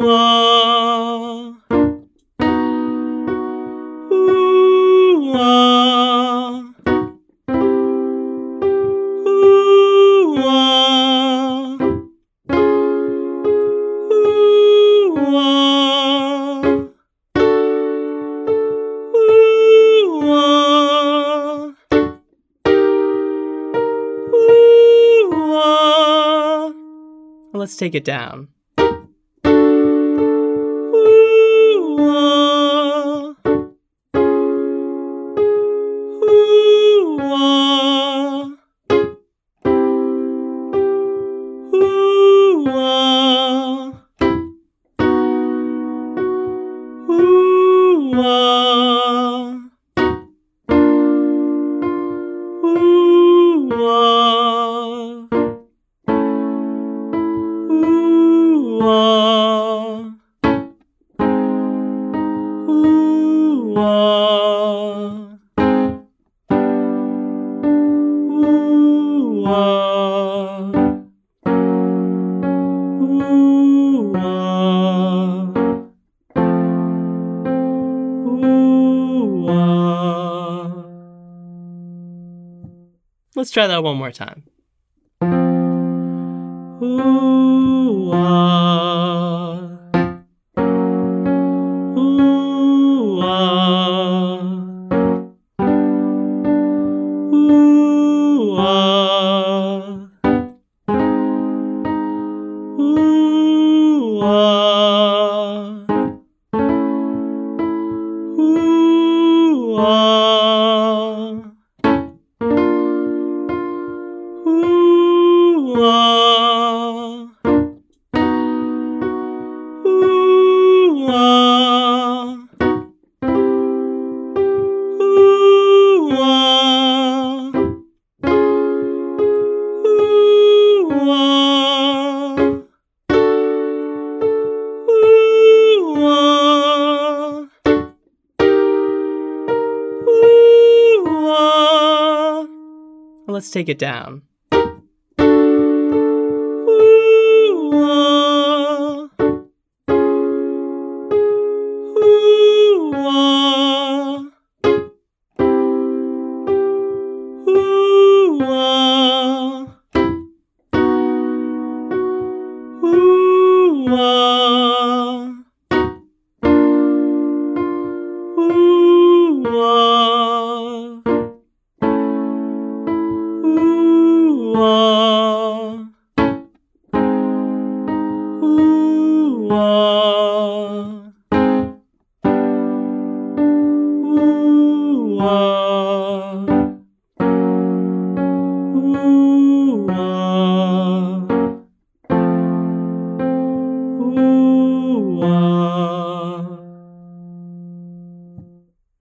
ah. Ooh, ah. Ooh, ah. Ooh, ah. Ooh, ah. Ooh, ah. Let's take it down. Ooh, ah. Ooh, ah. Ooh, ah. Ooh, ah. Ooh, ah. Ooh, ah. Ooh, ah. Ooh, ah. Ooh, ah. Ooh, ah. Let's try that one more time. Ooh, ah. Ooh, ah. Ooh, ah. Ooh, ah. Ooh, ah. Ooh, ah. Ooh, ah. Ooh, ah. Ooh, ah. Ooh, ah. Ooh, ah. Let's take it down. Ooh, ah. Ooh, ah. Ooh, ah. Ooh, ah. Ooh, ah. Ooh, ah.